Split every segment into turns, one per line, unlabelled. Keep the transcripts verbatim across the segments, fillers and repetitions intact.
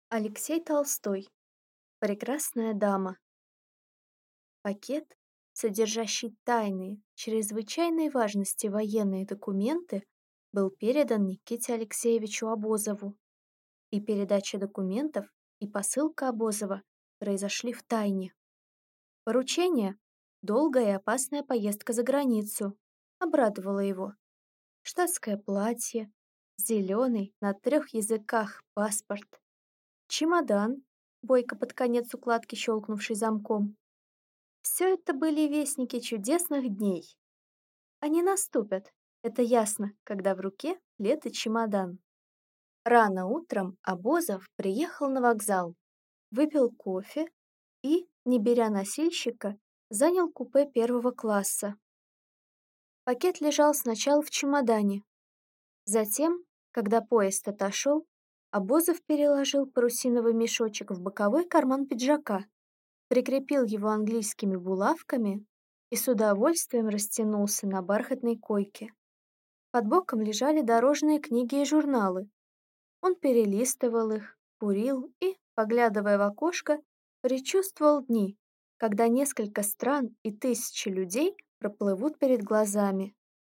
Алексей Толстой. Прекрасная дама. Пакет, содержащий тайные, чрезвычайной важности военные документы, был передан Никите Алексеевичу Обозову. И передача документов, и посылка Обозова произошли в тайне. Поручение — долгая и опасная поездка за границу — обрадовало его. Штатское платье, зеленый, на трех языках паспорт, чемодан, бойко под конец укладки щелкнувший замком. Все это были вестники чудесных дней. Они наступят, это ясно, когда в руке плед и чемодан. Рано утром Обозов приехал на вокзал, выпил кофе и, не беря носильщика, занял купе первого класса. Пакет лежал сначала в чемодане. Затем, когда поезд отошел, Обозов переложил парусиновый мешочек в боковой карман пиджака, прикрепил его английскими булавками и с удовольствием растянулся на бархатной койке. Под боком лежали дорожные книги и журналы. Он перелистывал их, курил и, поглядывая в окошко, предчувствовал дни, когда несколько стран и тысячи людей проплывут перед глазами.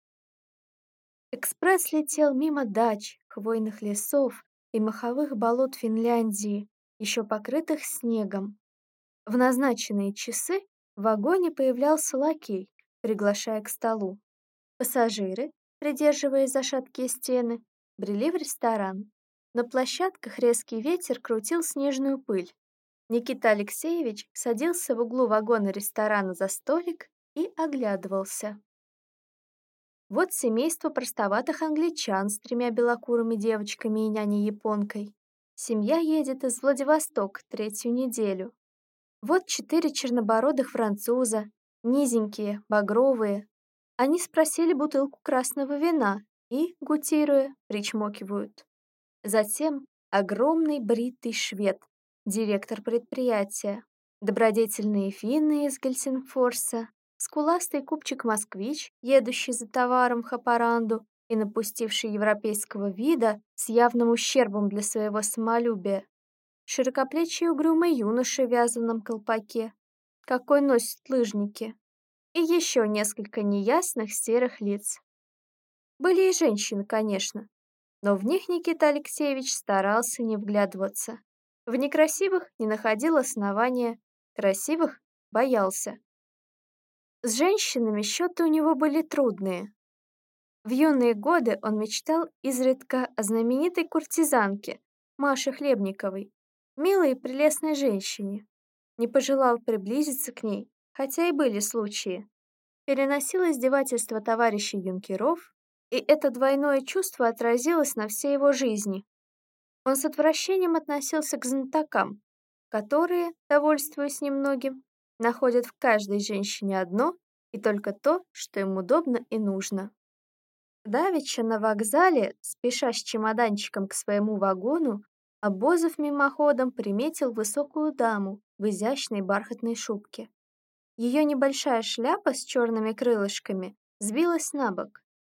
Экспресс летел мимо дач, хвойных лесов и моховых болот Финляндии, еще покрытых снегом. В назначенные часы в вагоне появлялся лакей, приглашая к столу. Пассажиры, придерживаясь за шаткие стены, брели в ресторан. На площадках резкий ветер крутил снежную пыль. Никита Алексеевич садился в углу вагона ресторана за столик и оглядывался. Вот семейство простоватых англичан с тремя белокурыми девочками и няней-японкой. Семья едет из Владивостока третью неделю. Вот четыре чернобородых француза, низенькие, багровые. Они спросили бутылку красного вина и, гутируя, причмокивают. Затем огромный бритый швед, директор предприятия, добродетельные финны из Гельсингфорса, скуластый купчик-москвич, едущий за товаром в Хапаранду и напустивший европейского вида с явным ущербом для своего самолюбия, широкоплечий угрюмый юноша в вязаном колпаке, какой носят лыжники, и еще несколько неясных серых лиц. Были и женщины, конечно, но в них Никита Алексеевич старался не вглядываться. В некрасивых не находил основания, красивых боялся. С женщинами счеты у него были трудные. В юные годы он мечтал изредка о знаменитой куртизанке Маше Хлебниковой, милой и прелестной женщине. Не пожелал приблизиться к ней, хотя и были случаи. Переносил издевательства товарищей юнкеров, и это двойное чувство отразилось на всей его жизни. Он с отвращением относился к знатокам, которые, довольствуясь немногим, находят в каждой женщине одно и только то, что им удобно и нужно. Давеча на вокзале, спеша с чемоданчиком к своему вагону, Обозов мимоходом приметил высокую даму в изящной бархатной шубке. Ее небольшая шляпа с черными крылышками сбилась на бок,